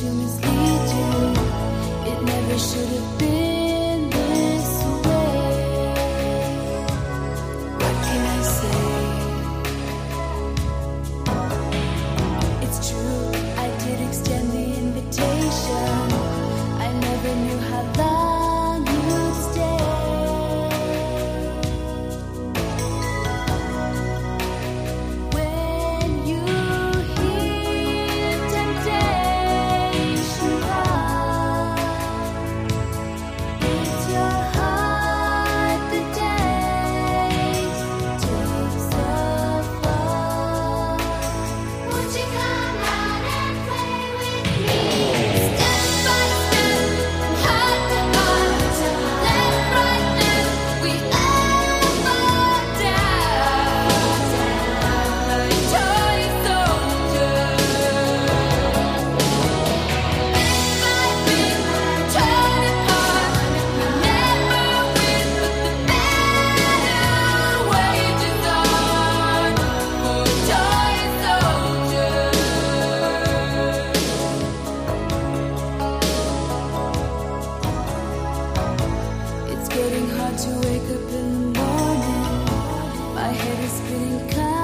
mislead you. It never should have been this way. What can I say? It's true, I did extend the invitation. I never knew how long you'd stay. When you hear temptation call, it's your heart that takes the fall. Won't you come out and play with me? Step by step, heart to heart, left, right, left, we all fall down. Toy soldier, bit by bit, torn apart. We never win, but the battle wages on for toy soldiers. It's getting hard to wake up in the morning. My head is spinning